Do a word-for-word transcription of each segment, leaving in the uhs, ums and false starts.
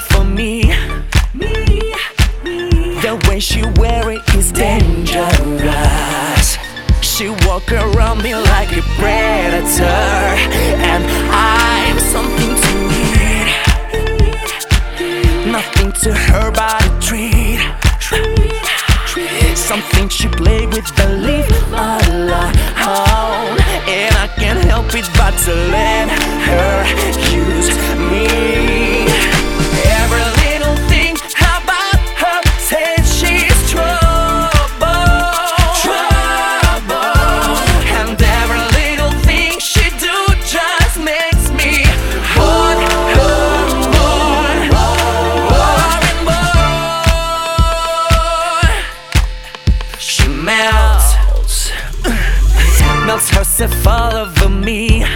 for me. The way she wear it is dangerous. She walk around me like a predator, and I'm something to eat. Nothing to her but a treat. Something she play with, believe alone. And I can't help it but to let her use me. Every little thing about her says she's trouble, trouble. And every little thing she do just makes me want her more, more and more. She melts, melts herself all over me.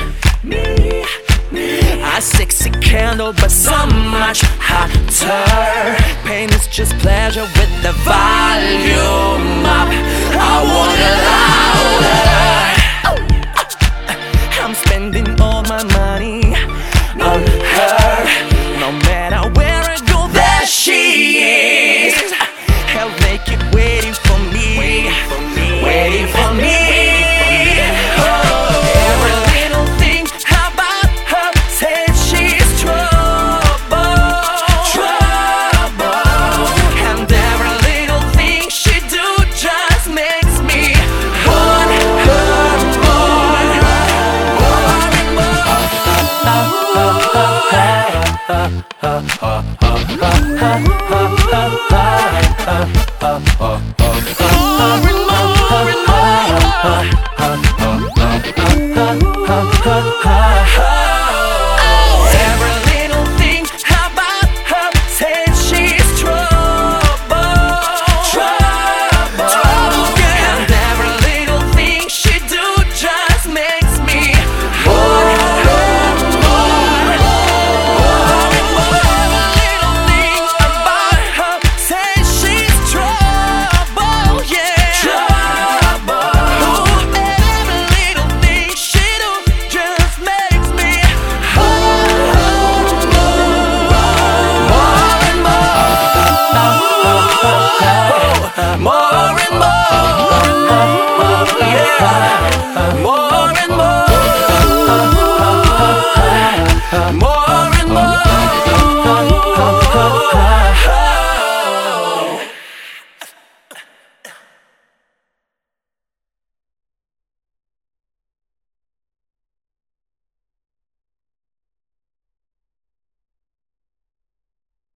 A sexy candle, but so much hotter. Pain is just pleasure with the volume up. I want it louder. I'm spending all my money